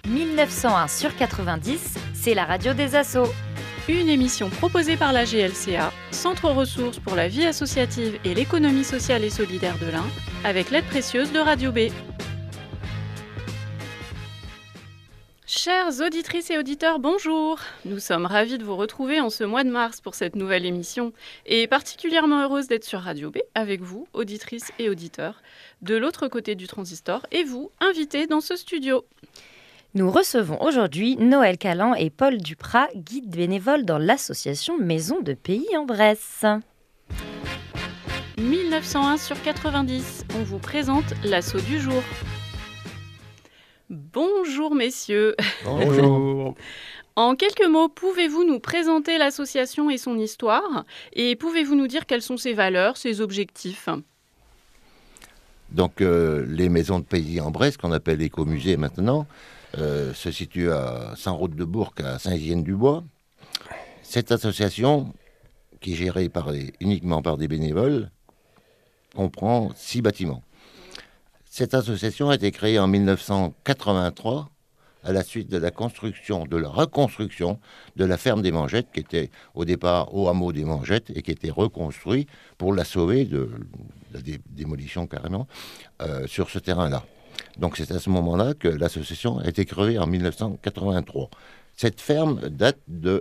1901 sur 90, c'est la radio des assos. Une émission proposée par la GLCA, Centre ressources pour la vie associative et l'économie sociale et solidaire de l'Ain, avec l'aide précieuse de Radio B. Chères auditrices et auditeurs, bonjour. Nous sommes ravis de vous retrouver en ce mois de mars pour cette nouvelle émission et particulièrement heureuse d'être sur Radio B avec vous, auditrices et auditeurs, de l'autre côté du transistor et vous, invités dans ce studio. Nous recevons aujourd'hui Noël Callan et Paul Duprat, guides bénévoles dans l'association Maison de Pays en Bresse. 1901 sur 90, on vous présente l'assaut du jour. Bonjour messieurs. Bonjour. En quelques mots, pouvez-vous nous présenter l'association et son histoire ? Et pouvez-vous nous dire quelles sont ses valeurs, ses objectifs ? Donc les maisons de pays en Bresse, qu'on appelle écomusées maintenant, se situent à Saint-Roch-de-Bourg, à Saint-Hyacinthe-du-Bois. Cette association, qui est gérée uniquement par des bénévoles, comprend 6 bâtiments. Cette association a été créée en 1983 à la suite de la reconstruction de la ferme des Mangettes, qui était au départ au hameau des Mangettes et qui était reconstruit pour la sauver de la démolition carrément sur ce terrain-là. Donc c'est à ce moment-là que l'association a été créée en 1983. Cette ferme date de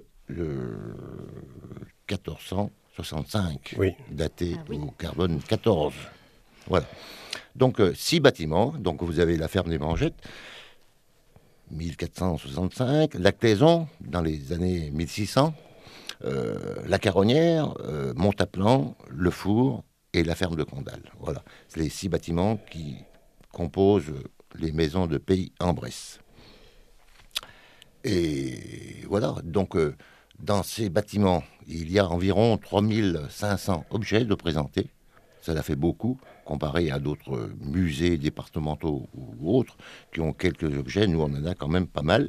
1465, oui. Datée au carbone 14. Voilà. Donc 6 bâtiments. Donc vous avez la ferme des Mangettes, 1465, la Claison dans les années 1600, la Caronnière, Montaplan, le Four et la ferme de Condal. Voilà, c'est les 6 bâtiments qui composent les maisons de pays en Bresse. Et voilà, donc dans ces bâtiments, il y a environ 3500 objets de présentés. Ça fait beaucoup, comparé à d'autres musées départementaux ou autres, qui ont quelques objets. Nous, on en a quand même pas mal.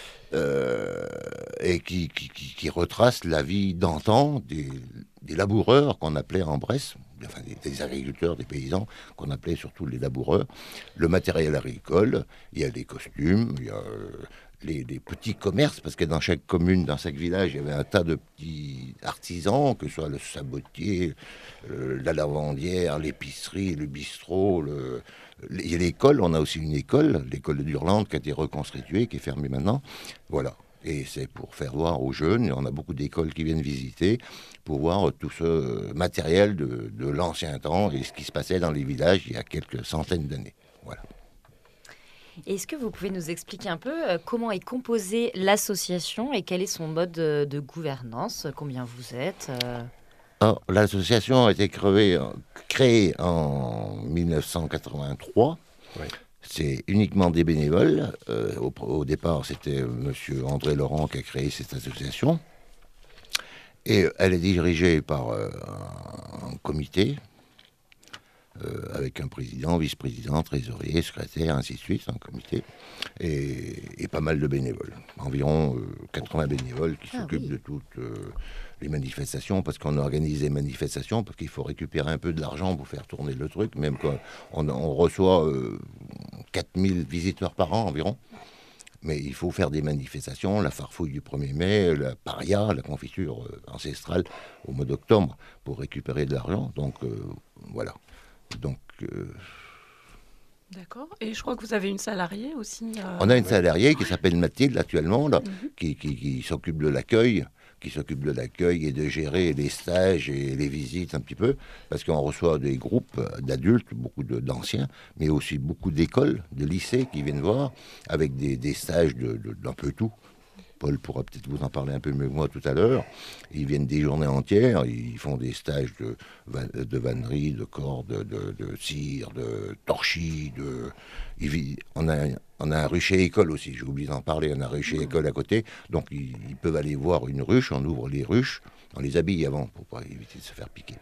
Et qui retracent la vie d'antan des laboureurs qu'on appelait en Bresse, enfin des agriculteurs, des paysans, qu'on appelait surtout les laboureurs. Le matériel agricole, il y a les costumes, il y a les petits commerces, parce que dans chaque commune, dans chaque village, il y avait un tas de petits artisans, que ce soit le sabotier, la lavandière, l'épicerie, le bistrot, il y a l'école, on a aussi une école, l'école de Durlande, qui a été reconstituée, qui est fermée maintenant. Voilà. Et c'est pour faire voir aux jeunes, et on a beaucoup d'écoles qui viennent visiter, pour voir tout ce matériel de l'ancien temps et ce qui se passait dans les villages il y a quelques centaines d'années. Voilà. Est-ce que vous pouvez nous expliquer un peu comment est composée l'association et quel est son mode de gouvernance ? Combien vous êtes Alors, l'association a été créée en 1983. Oui. C'est uniquement des bénévoles. Au départ, c'était M. André Laurent qui a créé cette association. Et elle est dirigée par un comité avec un président, vice-président, trésorier, secrétaire, ainsi de suite, un comité, et pas mal de bénévoles. Environ 80 bénévoles qui s'occupent de toutes les manifestations, parce qu'on organise des manifestations, parce qu'il faut récupérer un peu de l'argent pour faire tourner le truc, même quand on reçoit 4000 visiteurs par an environ. Mais il faut faire des manifestations, la farfouille du 1er mai, la paria, la confiture ancestrale au mois d'octobre, pour récupérer de l'argent. Donc, voilà. Donc, D'accord. Et je crois que vous avez une salariée aussi. On a une salariée qui s'appelle Mathilde actuellement, là, qui s'occupe de l'accueil, et de gérer les stages et les visites un petit peu, parce qu'on reçoit des groupes d'adultes, beaucoup d'anciens, mais aussi beaucoup d'écoles, de lycées qui viennent voir, avec des stages d'un peu tout. Paul pourra peut-être vous en parler un peu mieux que moi tout à l'heure. Ils viennent des journées entières, ils font des stages de vannerie, de corde, de cire, de torchis. On a un rucher école aussi, j'ai oublié d'en parler, on a un rucher école à côté. Donc ils peuvent aller voir une ruche, on ouvre les ruches, on les habille avant pour pas éviter de se faire piquer.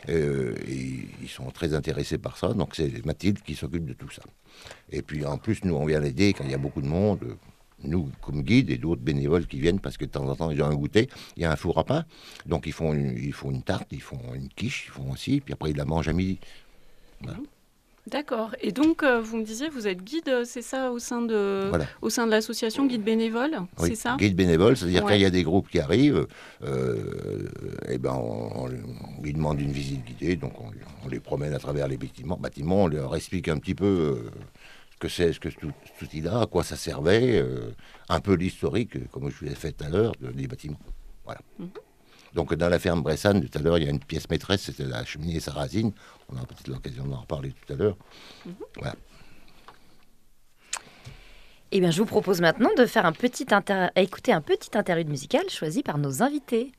Et ils sont très intéressés par ça, donc c'est Mathilde qui s'occupe de tout ça. Et puis en plus, nous on vient l'aider quand il y a beaucoup de monde. Nous, comme guides, et d'autres bénévoles qui viennent parce que de temps en temps, ils ont un goûter. Il y a un four à pain, donc ils font une tarte, ils font une quiche, ils font aussi, puis après, ils la mangent à midi. Voilà. D'accord. Et donc, vous me disiez, vous êtes guide, c'est ça, Voilà. au sein de l'association Guide Bénévole, Oui, c'est ça? guide bénévole, c'est-à-dire Ouais. quand il y a des groupes qui arrivent, eh ben on lui demande une visite guidée, donc on les promène à travers les bâtiments, on leur explique un petit peu ce que c'est, ce que cet outil-là, à quoi ça servait, un peu l'historique, comme je vous l'ai fait tout à l'heure, des bâtiments. Voilà. Mhm. Donc dans la ferme Bressane, tout à l'heure, il y a une pièce maîtresse, c'était la cheminée sarrasine. On aura peut-être l'occasion d'en reparler tout à l'heure. Voilà. Eh bien, je vous propose maintenant de faire écouter un petit interlude musical choisi par nos invités.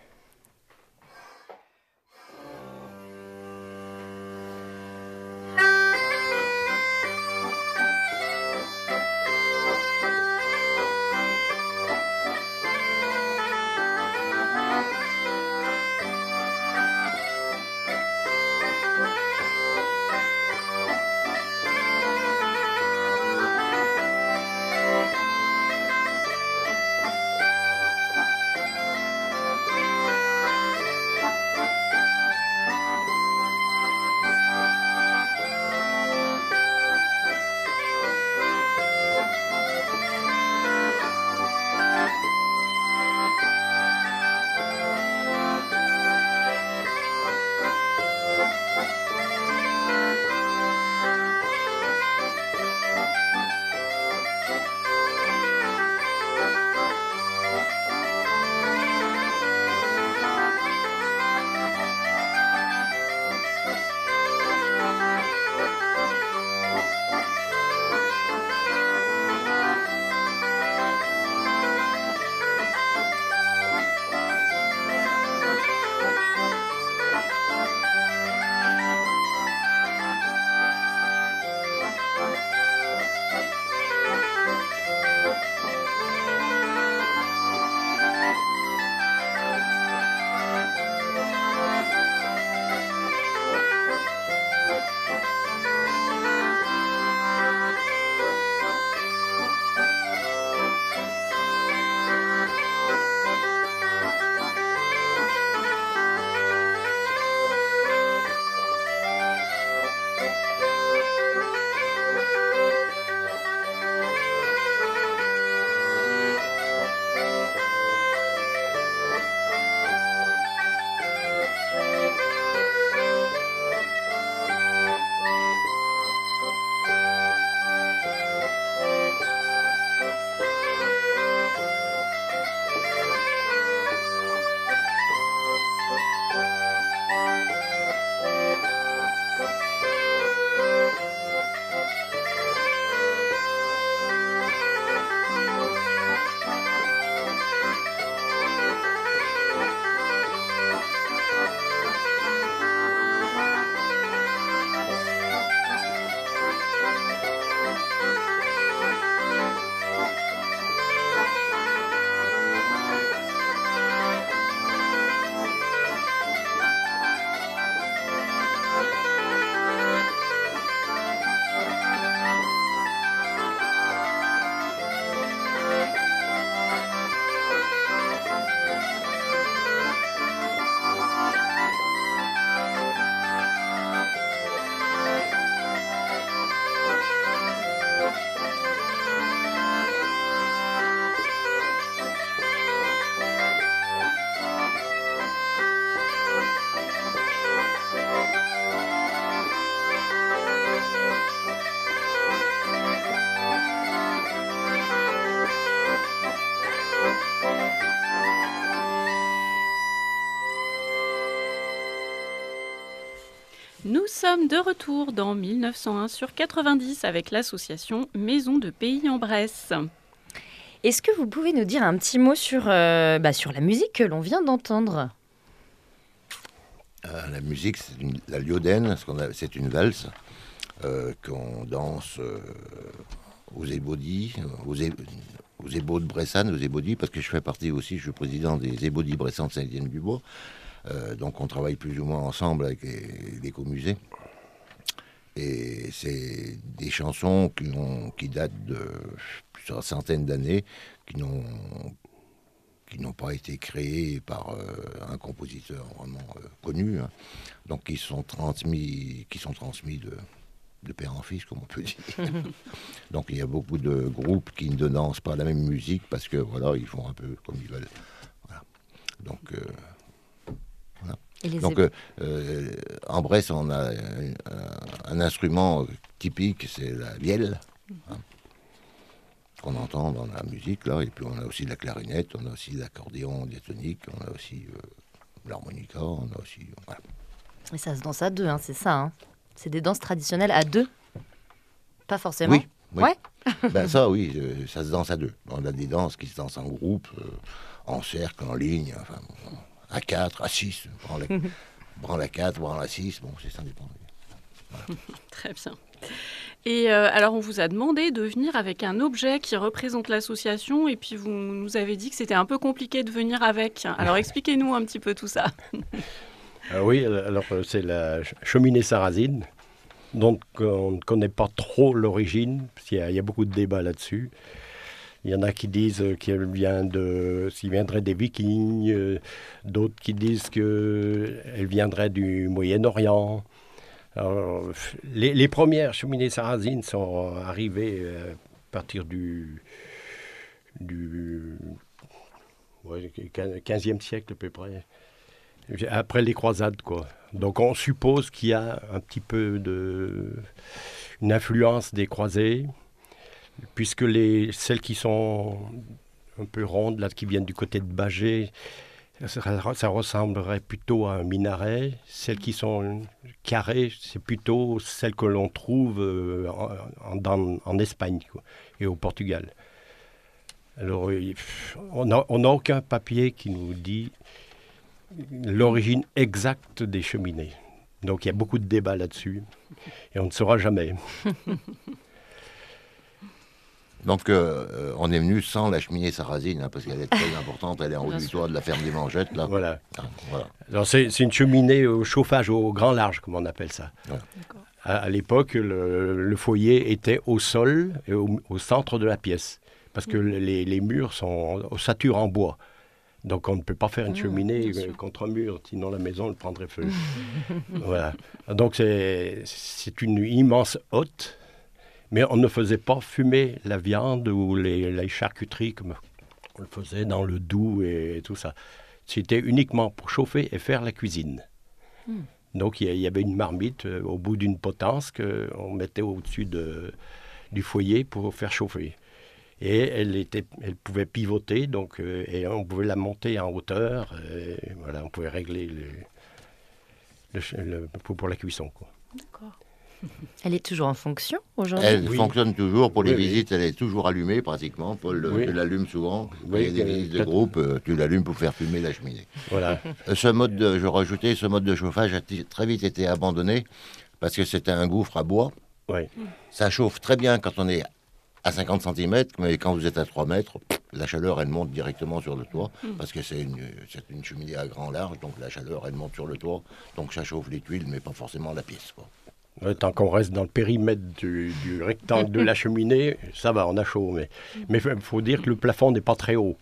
Nous sommes de retour dans 1901 sur 90 avec l'association Maison de Pays en Bresse. Est-ce que vous pouvez nous dire un petit mot sur la musique que l'on vient d'entendre ? La musique, c'est la lyoden, c'est une valse qu'on danse aux ébodis, aux ébaux de Bressane, aux ébodis, parce que je fais partie aussi, je suis président des ébodis Bressane de Saint-Étienne-du-Bois. Donc on travaille plus ou moins ensemble avec l'écomusée. Et c'est des chansons qui datent de plusieurs centaines d'années, qui n'ont pas été créées par un compositeur vraiment connu, hein. Donc qui sont transmis de père en fils, comme on peut dire. Donc il y a beaucoup de groupes qui ne dansent pas la même musique parce que voilà, ils font un peu comme ils veulent. Voilà. Donc, voilà. Donc en Bresse, on a un instrument typique, c'est la vielle, hein, qu'on entend dans la musique là. Et puis on a aussi la clarinette, on a aussi l'accordéon diatonique, on a aussi l'harmonica, on a aussi voilà. Et ça se danse à deux, hein, c'est ça, hein. C'est des danses traditionnelles à deux. Pas forcément. Oui. Ouais. Ben ça, oui, ça se danse à deux. On a des danses qui se dansent en groupe, en cercle, en ligne, enfin, à 4, à 6. Branle à 4, branle à 6, bon, c'est ça dépend. Voilà. Très bien. Et alors, on vous a demandé de venir avec un objet qui représente l'association, et puis vous nous avez dit que c'était un peu compliqué de venir avec. Alors, expliquez-nous un petit peu tout ça. Oui, alors c'est la cheminée sarrasine, dont on ne connaît pas trop l'origine, parce qu'il y a beaucoup de débats là-dessus. Il y en a qui disent qu'elle viendrait des Vikings, d'autres qui disent qu'elle viendrait du Moyen-Orient. Alors, les premières cheminées sarrasines sont arrivées à partir du 15e siècle à peu près. Après les croisades, quoi. Donc on suppose qu'il y a un petit peu une influence des croisés, puisque celles qui sont un peu rondes, là, qui viennent du côté de Bâgé, ça ressemblerait plutôt à un minaret. Celles qui sont carrées, c'est plutôt celles que l'on trouve en Espagne, quoi, et au Portugal. Alors on n'a aucun papier qui nous dit l'origine exacte des cheminées. Donc il y a beaucoup de débats là-dessus et on ne saura jamais. Donc on est venu sans la cheminée sarrasine, hein, parce qu'elle est très importante, elle est en haut du toit de la ferme des Mangettes. Là. Voilà. Ah, voilà. Alors c'est une cheminée au chauffage au grand large, comme on appelle ça. Ouais. À l'époque, le foyer était au sol et au centre de la pièce, parce que les murs sont ossature en bois. Donc on ne peut pas faire une cheminée contre un mur, sinon la maison elle prendrait feu. Voilà. Donc c'est une immense hotte, mais on ne faisait pas fumer la viande ou les charcuteries comme on le faisait dans le Doubs et tout ça. C'était uniquement pour chauffer et faire la cuisine. Donc il y avait une marmite au bout d'une potence qu'on mettait au-dessus du foyer pour faire chauffer. Et elle pouvait pivoter, donc, et on pouvait la monter en hauteur. Voilà, on pouvait régler pour la cuisson, quoi. D'accord. Elle est toujours en fonction aujourd'hui? Elle fonctionne toujours. Pour les visites, elle est toujours allumée pratiquement. Paul tu l'allumes souvent. Il y a des visites de groupe, tu l'allumes pour faire fumer la cheminée. Voilà. Je rajoutais, ce mode de chauffage a très vite été abandonné parce que c'était un gouffre à bois. Oui. Ça chauffe très bien quand on est à 50 cm, mais quand vous êtes à 3 mètres, la chaleur, elle monte directement sur le toit, parce que c'est une cheminée à grand large, donc la chaleur, elle monte sur le toit, donc ça chauffe les tuiles, mais pas forcément la pièce, quoi. Ouais, tant qu'on reste dans le périmètre du rectangle de la cheminée, ça va, on a chaud, mais il faut dire que le plafond n'est pas très haut.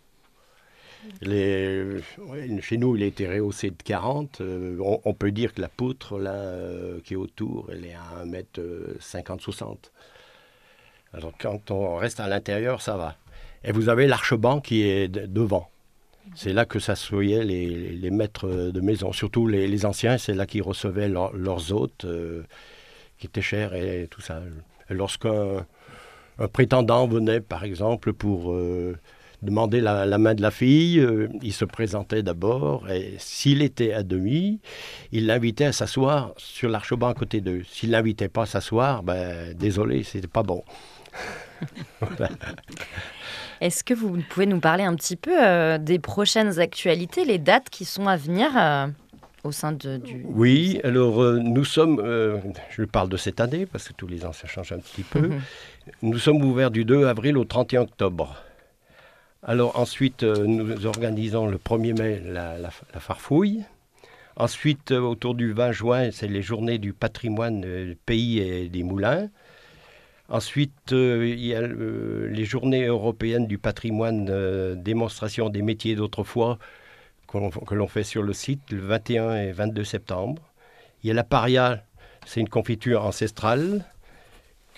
Chez nous, il a été rehaussé de 40. On peut dire que la poutre là, qui est autour, elle est à 1,50 m. Alors quand on reste à l'intérieur, ça va. Et vous avez l'archebanc qui est devant. C'est là que s'assoyaient les maîtres de maison. Surtout les anciens, c'est là qu'ils recevaient leurs hôtes, qui étaient chers et tout ça. Et lorsqu'un prétendant venait, par exemple, pour demander la main de la fille, il se présentait d'abord. Et s'il était à demi, il l'invitait à s'asseoir sur l'archebanc à côté d'eux. S'il ne l'invitait pas à s'asseoir, désolé, c'était pas bon. Voilà. Est-ce que vous pouvez nous parler un petit peu des prochaines actualités, les dates qui sont à venir au sein du... Oui, alors nous sommes, je parle de cette année parce que tous les ans ça change un petit peu, nous sommes ouverts du 2 avril au 31 octobre. Alors ensuite, nous organisons le 1er mai la farfouille. Ensuite, autour du 20 juin, c'est les journées du patrimoine pays et des moulins. Ensuite, il y a les journées européennes du patrimoine, démonstration des métiers d'autrefois que l'on fait sur le site le 21 et 22 septembre. Il y a la paria, c'est une confiture ancestrale.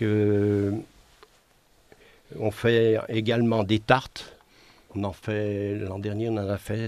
que on fait également des tartes. L'an dernier, on en a fait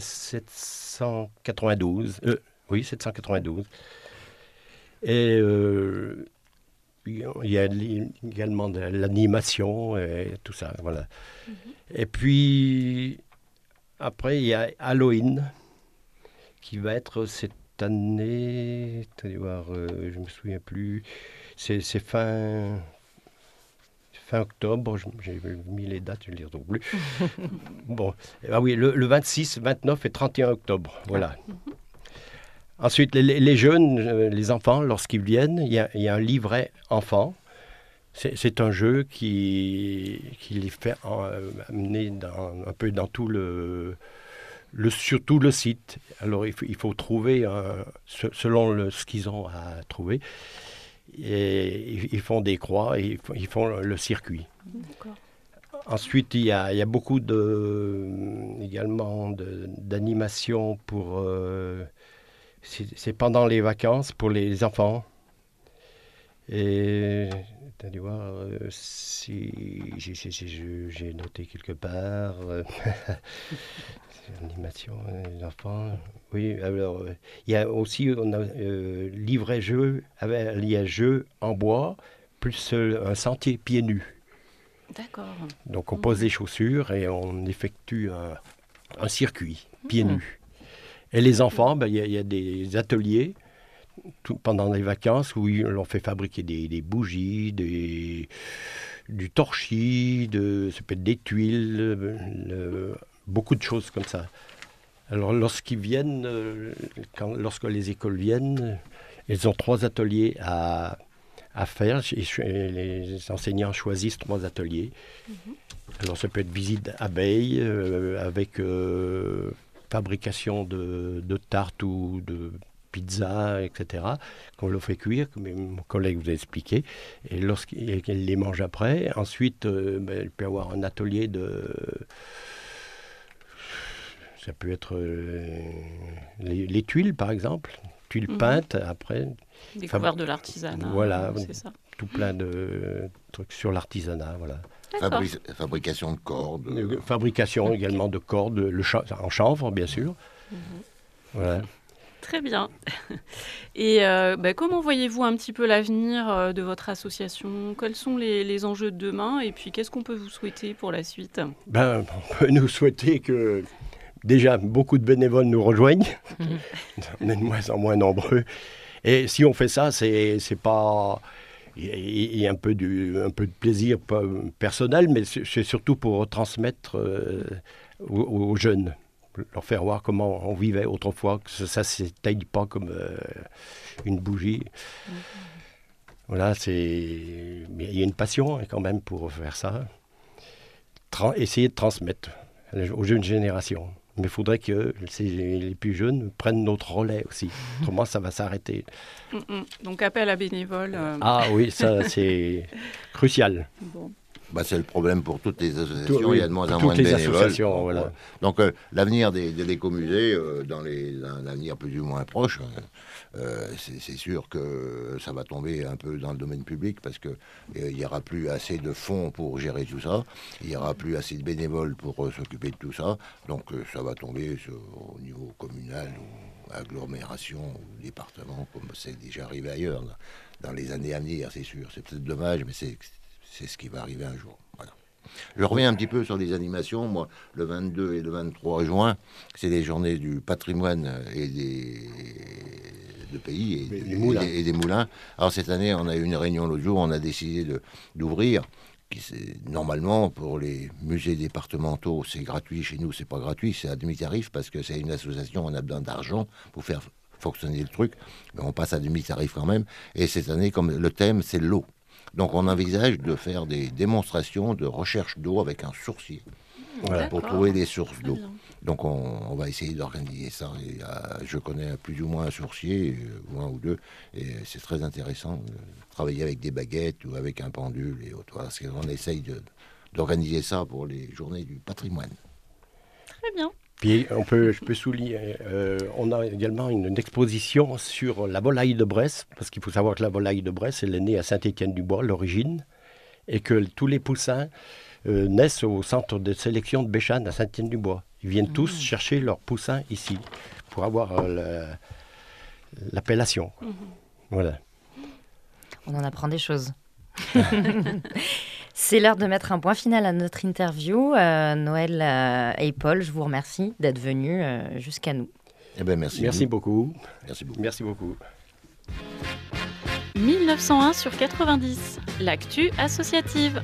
792. Oui, 792. Et il y a également de l'animation et tout ça, voilà. Et puis, après, il y a Halloween, qui va être cette année, attendez voir, je me souviens plus, c'est fin octobre, j'ai mis les dates, je ne les retrouve plus. Bon, ah oui, le 26, 29 et 31 octobre, voilà. Ensuite, les jeunes, les enfants, lorsqu'ils viennent, il y a un livret enfant. C'est un jeu qui les fait amener un peu dans tout surtout le site. Alors, il faut trouver, selon ce qu'ils ont à trouver, et ils font des croix, et ils font le circuit. D'accord. Ensuite, il y a beaucoup également d'animation pour... c'est pendant les vacances pour les enfants. Et attendez voir si j'ai noté quelque part animation les enfants. Oui, alors il y a aussi livret jeu, il y a jeu en bois plus un sentier pieds nus. D'accord. Donc on pose des chaussures et on effectue un circuit pieds nus. Et les enfants, il y a des ateliers pendant les vacances où on fait fabriquer des bougies, du torchis, ça peut être des tuiles, beaucoup de choses comme ça. Alors lorsqu'ils viennent, lorsque les écoles viennent, ils ont 3 ateliers à faire. Et les enseignants choisissent 3 ateliers. Alors ça peut être visite d'abeilles avec fabrication de tartes ou de pizza, etc., qu'on le fait cuire, comme mon collègue vous a expliqué, et lorsqu'il les mange après, ensuite, il peut y avoir un atelier ça peut être les tuiles, par exemple, tuiles peintes, après... Découverte de l'artisanat. Voilà, c'est ça. Tout plein de trucs sur l'artisanat, voilà. Fabrication de cordes. Fabrication également de cordes, en chanvre, bien sûr. Voilà. Très bien. Et comment voyez-vous un petit peu l'avenir de votre association ? Quels sont les enjeux de demain ? Et puis, qu'est-ce qu'on peut vous souhaiter pour la suite ? On peut nous souhaiter que, déjà, beaucoup de bénévoles nous rejoignent. On est de moins en moins nombreux. Et si on fait ça, c'est pas... Il y a un peu de plaisir personnel, mais c'est surtout pour transmettre aux jeunes. Leur faire voir comment on vivait autrefois, que ça ne s'éteigne pas comme une bougie. Voilà, il y a une passion quand même pour faire ça. Essayer de transmettre aux jeunes générations. Mais il faudrait que les plus jeunes prennent notre relais aussi. Autrement, ça va s'arrêter. Donc, appel à bénévoles. Ah oui, ça, c'est crucial. Bon. C'est le problème pour toutes les associations, il y a de moins en moins de bénévoles. Associations, voilà. Donc l'avenir des l'écomusée, dans un avenir plus ou moins proche, c'est sûr que ça va tomber un peu dans le domaine public parce qu'il n'y aura plus assez de fonds pour gérer tout ça, il n'y aura plus assez de bénévoles pour s'occuper de tout ça, donc ça va tomber au niveau communal ou agglomération ou département, comme c'est déjà arrivé ailleurs dans les années à venir, c'est sûr. C'est peut-être dommage, mais c'est ce qui va arriver un jour. Voilà. Je reviens un petit peu sur les animations. Moi, le 22 et le 23 juin, c'est les journées du patrimoine et de pays et des moulins. Alors cette année, on a eu une réunion l'autre jour, on a décidé d'ouvrir. Normalement, pour les musées départementaux, c'est gratuit. Chez nous, c'est pas gratuit, c'est à demi-tarif parce que c'est une association, on a besoin d'argent pour faire fonctionner le truc. Mais on passe à demi-tarif quand même. Et cette année, comme le thème, c'est l'eau. Donc on envisage de faire des démonstrations de recherche d'eau avec un sourcier pour trouver des sources d'eau. Donc on va essayer d'organiser ça. Et, je connais plus ou moins un sourcier, ou un ou deux, et c'est très intéressant de travailler avec des baguettes ou avec un pendule et autres. Parce qu'on essaye d'organiser ça pour les journées du patrimoine. Très bien. Puis je peux souligner, on a également une exposition sur la volaille de Bresse, parce qu'il faut savoir que la volaille de Bresse, elle est née à Saint-Étienne-du-Bois, l'origine. et que tous les poussins naissent au centre de sélection de Béchane à Saint-Étienne-du-Bois. Ils viennent tous chercher leurs poussins ici pour avoir l'appellation. Voilà. On en apprend des choses. C'est l'heure de mettre un point final à notre interview. Noël et Paul, je vous remercie d'être venus jusqu'à nous. Eh ben, merci. Merci beaucoup. Merci beaucoup. Merci beaucoup. 1901 sur 90, l'actu associative.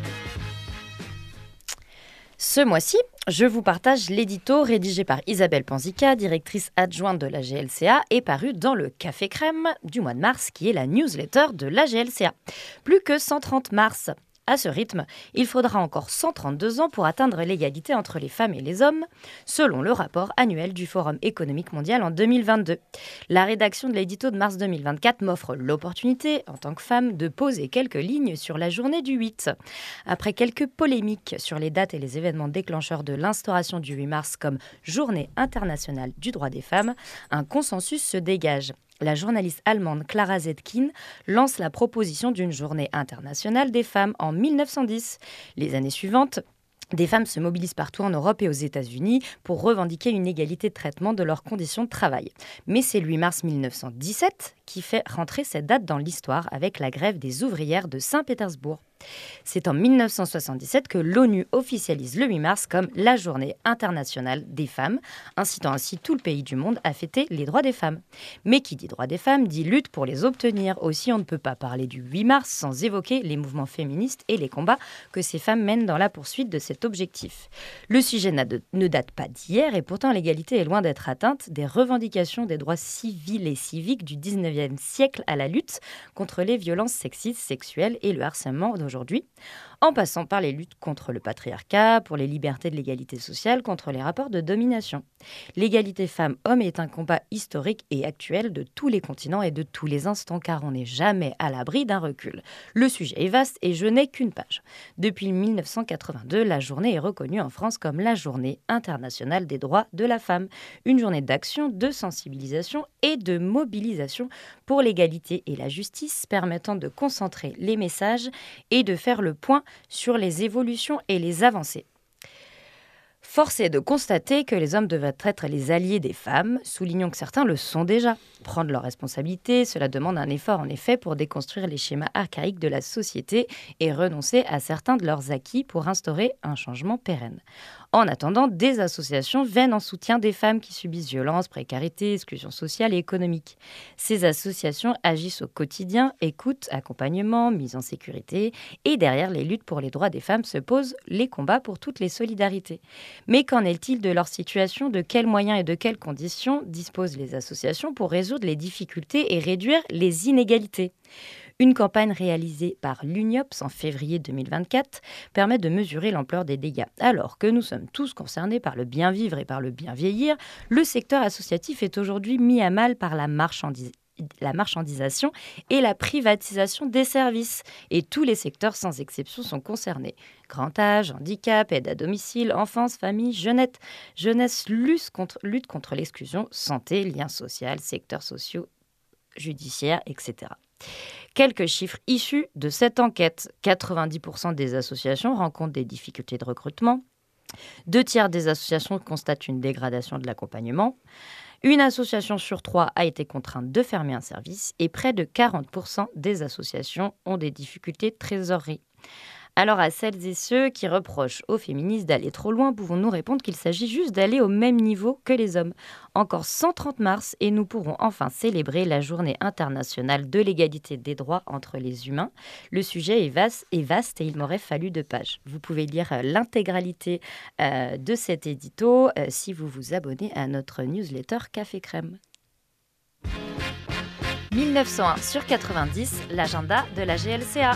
Ce mois-ci, je vous partage l'édito rédigé par Isabelle Panzica, directrice adjointe de la GLCA, et paru dans le Café Crème du mois de mars, qui est la newsletter de la GLCA. Plus que 130 mars. À ce rythme, il faudra encore 132 ans pour atteindre l'égalité entre les femmes et les hommes, selon le rapport annuel du Forum économique mondial en 2022. La rédaction de l'édito de mars 2024 m'offre l'opportunité, en tant que femme, de poser quelques lignes sur la journée du 8. Après quelques polémiques sur les dates et les événements déclencheurs de l'instauration du 8 mars comme Journée internationale du droit des femmes, un consensus se dégage. La journaliste allemande Clara Zetkin lance la proposition d'une journée internationale des femmes en 1910. Les années suivantes, des femmes se mobilisent partout en Europe et aux États-Unis pour revendiquer une égalité de traitement de leurs conditions de travail. Mais c'est le 8 mars 1917 qui fait rentrer cette date dans l'histoire avec la grève des ouvrières de Saint-Pétersbourg. C'est en 1977 que l'ONU officialise le 8 mars comme la journée internationale des femmes, incitant ainsi tout le pays du monde à fêter les droits des femmes. Mais qui dit droits des femmes dit lutte pour les obtenir. Aussi, on ne peut pas parler du 8 mars sans évoquer les mouvements féministes et les combats que ces femmes mènent dans la poursuite de cet objectif. Le sujet ne date pas d'hier et pourtant l'égalité est loin d'être atteinte. Des revendications des droits civils et civiques du 19e siècle à la lutte contre les violences sexistes, sexuelles et le harcèlement d'aujourd'hui, en passant par les luttes contre le patriarcat, pour les libertés de l'égalité sociale, contre les rapports de domination. L'égalité femmes-hommes est un combat historique et actuel de tous les continents et de tous les instants, car on n'est jamais à l'abri d'un recul. Le sujet est vaste et je n'ai qu'une page. Depuis 1982, la journée est reconnue en France comme la Journée internationale des droits de la femme, une journée d'action, de sensibilisation et de mobilisation pour l'égalité et la justice, permettant de concentrer les messages et de faire le point sur les évolutions et les avancées. Force est de constater que les hommes doivent être les alliés des femmes, soulignons que certains le sont déjà. Prendre leurs responsabilités, cela demande un effort en effet pour déconstruire les schémas archaïques de la société et renoncer à certains de leurs acquis pour instaurer un changement pérenne. En attendant, des associations viennent en soutien des femmes qui subissent violences, précarité, exclusion sociale et économique. Ces associations agissent au quotidien, écoute, accompagnement, mise en sécurité, et derrière les luttes pour les droits des femmes se posent les combats pour toutes les solidarités. Mais qu'en est-il de leur situation? De quels moyens et de quelles conditions disposent les associations pour résoudre les difficultés et réduire les inégalités? Une campagne réalisée par l'UNIOPS en février 2024 permet de mesurer l'ampleur des dégâts. Alors que nous sommes tous concernés par le bien vivre et par le bien vieillir, le secteur associatif est aujourd'hui mis à mal par la marchandisation et la privatisation des services. Et tous les secteurs sans exception sont concernés. Grand âge, handicap, aide à domicile, enfance, famille, jeunesse, lutte contre l'exclusion, santé, liens sociaux, secteurs sociaux, judiciaires, etc. Quelques chiffres issus de cette enquête. 90% des associations rencontrent des difficultés de recrutement. 2/3 des associations constatent une dégradation de l'accompagnement. Une association sur 3 a été contrainte de fermer un service et près de 40% des associations ont des difficultés de trésorerie. Alors à celles et ceux qui reprochent aux féministes d'aller trop loin, pouvons-nous répondre qu'il s'agit juste d'aller au même niveau que les hommes. Encore 130 mars et nous pourrons enfin célébrer la journée internationale de l'égalité des droits entre les humains. Le sujet est vaste et il m'aurait fallu 2 pages. Vous pouvez lire l'intégralité de cet édito si vous vous abonnez à notre newsletter Café Crème. 1901 sur 90, l'agenda de la GLCA.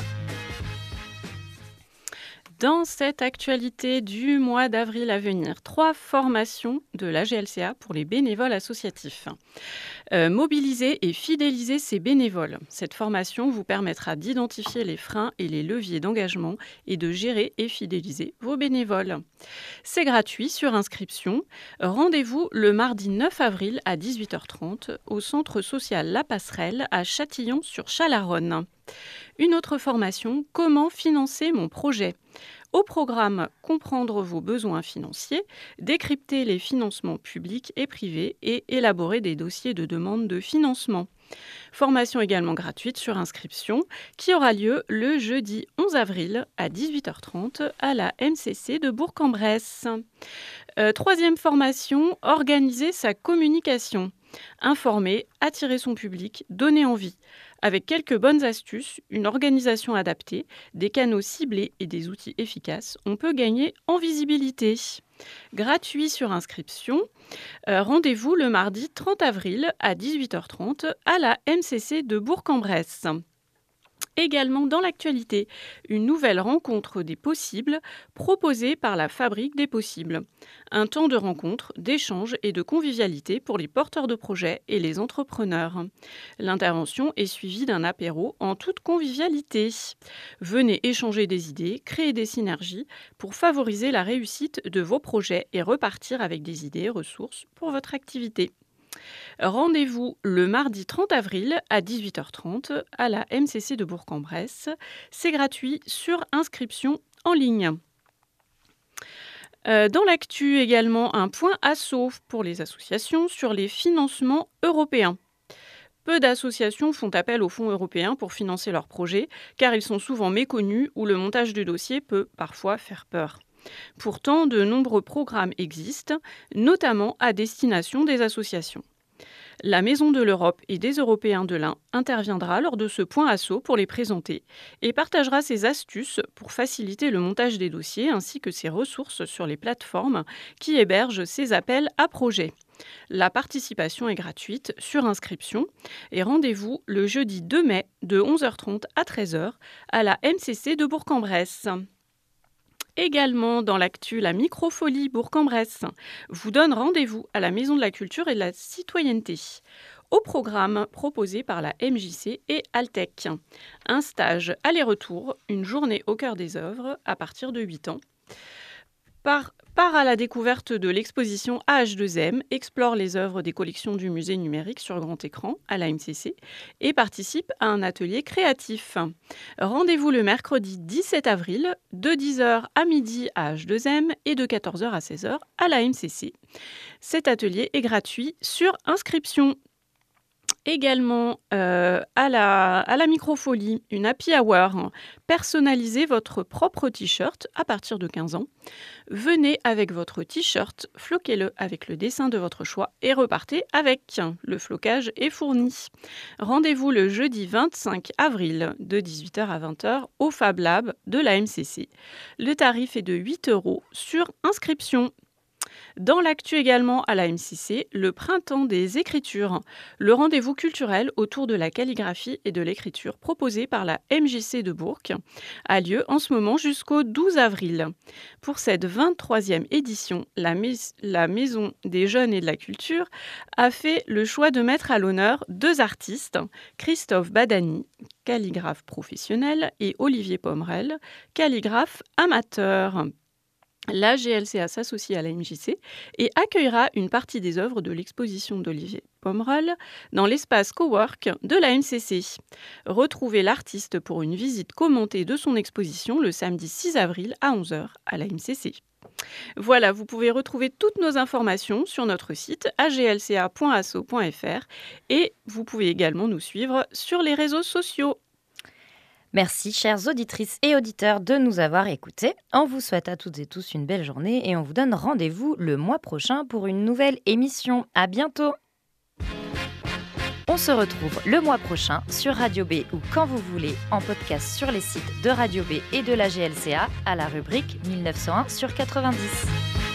Dans cette actualité du mois d'avril à venir, 3 formations de la GLCA pour les bénévoles associatifs. Mobiliser et fidéliser ces bénévoles. Cette formation vous permettra d'identifier les freins et les leviers d'engagement et de gérer et fidéliser vos bénévoles. C'est gratuit sur inscription. Rendez-vous le mardi 9 avril à 18h30 au centre social La Passerelle à Châtillon-sur-Chalaronne. Une autre formation, comment financer mon projet ? Au programme, comprendre vos besoins financiers, décrypter les financements publics et privés et élaborer des dossiers de demande de financement. Formation également gratuite sur inscription qui aura lieu le jeudi 11 avril à 18h30 à la MCC de Bourg-en-Bresse. Troisième formation, organiser sa communication. Informer, attirer son public, donner envie. Avec quelques bonnes astuces, une organisation adaptée, des canaux ciblés et des outils efficaces, on peut gagner en visibilité. Gratuit sur inscription. Rendez-vous le mardi 30 avril à 18h30 à la MCC de Bourg-en-Bresse. Également dans l'actualité, une nouvelle rencontre des possibles proposée par la Fabrique des possibles. Un temps de rencontre, d'échange et de convivialité pour les porteurs de projets et les entrepreneurs. L'intervention est suivie d'un apéro en toute convivialité. Venez échanger des idées, créer des synergies pour favoriser la réussite de vos projets et repartir avec des idées et ressources pour votre activité. Rendez-vous le mardi 30 avril à 18h30 à la MCC de Bourg-en-Bresse. C'est gratuit sur inscription en ligne. Dans l'actu également, un point asso pour les associations sur les financements européens. Peu d'associations font appel aux fonds européens pour financer leurs projets car ils sont souvent méconnus ou le montage du dossier peut parfois faire peur. Pourtant, de nombreux programmes existent, notamment à destination des associations. La Maison de l'Europe et des Européens de l'Ain interviendra lors de ce point asso pour les présenter et partagera ses astuces pour faciliter le montage des dossiers ainsi que ses ressources sur les plateformes qui hébergent ces appels à projets. La participation est gratuite sur inscription et rendez-vous le jeudi 2 mai de 11h30 à 13h à la MCC de Bourg-en-Bresse. Également dans l'actu, la Microfolie Bourg-en-Bresse vous donne rendez-vous à la Maison de la Culture et de la Citoyenneté. Au programme proposé par la MJC et Altec. Un stage aller-retour, une journée au cœur des œuvres à partir de 8 ans. Part à la découverte de l'exposition AH2M, explore les œuvres des collections du musée numérique sur grand écran à la MCC et participe à un atelier créatif. Rendez-vous le mercredi 17 avril de 10h à midi à H2M et de 14h à 16h à la MCC. Cet atelier est gratuit sur inscription. Également à la Microfolie, une happy hour. Personnalisez votre propre t-shirt à partir de 15 ans. Venez avec votre t-shirt, floquez-le avec le dessin de votre choix et repartez avec. Le flocage est fourni. Rendez-vous le jeudi 25 avril de 18h à 20h au Fab Lab de la MCC. Le tarif est de 8 € sur inscription. Dans l'actu également à la MCC, le printemps des écritures, le rendez-vous culturel autour de la calligraphie et de l'écriture proposé par la MJC de Bourg a lieu en ce moment jusqu'au 12 avril. Pour cette 23e édition, la Maison des Jeunes et de la Culture a fait le choix de mettre à l'honneur 2 artistes, Christophe Badani, calligraphe professionnel, et Olivier Pomerel, calligraphe amateur. La GLCA s'associe à la MJC et accueillera une partie des œuvres de l'exposition d'Olivier Pomerel dans l'espace cowork de la MCC. Retrouvez l'artiste pour une visite commentée de son exposition le samedi 6 avril à 11h à la MCC. Voilà, vous pouvez retrouver toutes nos informations sur notre site aglca.asso.fr et vous pouvez également nous suivre sur les réseaux sociaux. Merci, chères auditrices et auditeurs, de nous avoir écoutés. On vous souhaite à toutes et tous une belle journée et on vous donne rendez-vous le mois prochain pour une nouvelle émission. À bientôt. On se retrouve le mois prochain sur Radio B ou quand vous voulez en podcast sur les sites de Radio B et de la GLCA à la rubrique 1901/90.